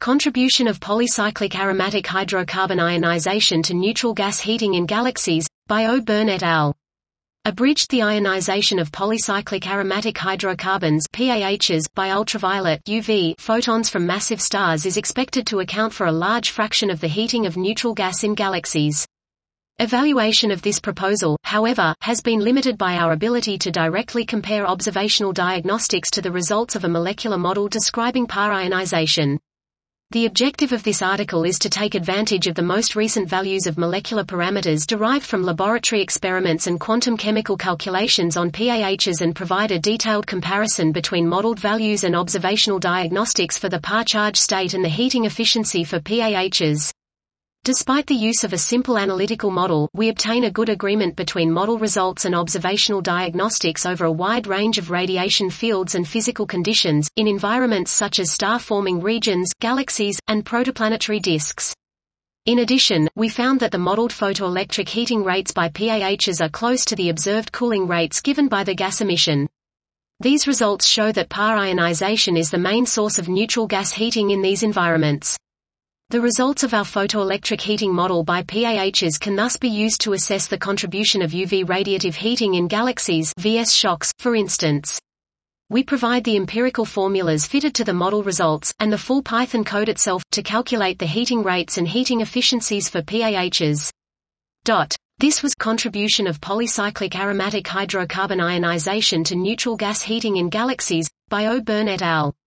Contribution of polycyclic aromatic hydrocarbon ionization to neutral gas heating in galaxies, by O. Byrne et al. Abridged. The ionization of polycyclic aromatic hydrocarbons (PAHs) by ultraviolet (UV) photons from massive stars is expected to account for a large fraction of the heating of neutral gas in galaxies. Evaluation of this proposal, however, has been limited by our ability to directly compare observational diagnostics to the results of a molecular model describing PAH ionization. The objective of this article is to take advantage of the most recent values of molecular parameters derived from laboratory experiments and quantum chemical calculations on PAHs and provide a detailed comparison between modeled values and observational diagnostics for the PAH charge state and the heating efficiency for PAHs. Despite the use of a simple analytical model, we obtain a good agreement between model results and observational diagnostics over a wide range of radiation fields and physical conditions, in environments such as star-forming regions, galaxies, and protoplanetary disks. In addition, we found that the modeled photoelectric heating rates by PAHs are close to the observed cooling rates given by the gas emission. These results show that PAH ionization is the main source of neutral gas heating in these environments. The results of our photoelectric heating model by PAHs can thus be used to assess the contribution of UV radiative heating in galaxies vs shocks, for instance. We provide the empirical formulas fitted to the model results, and the full Python code itself, to calculate the heating rates and heating efficiencies for PAHs. This was Contribution of Polycyclic Aromatic Hydrocarbon Ionization to Neutral Gas Heating in Galaxies, by O. Byrne et al.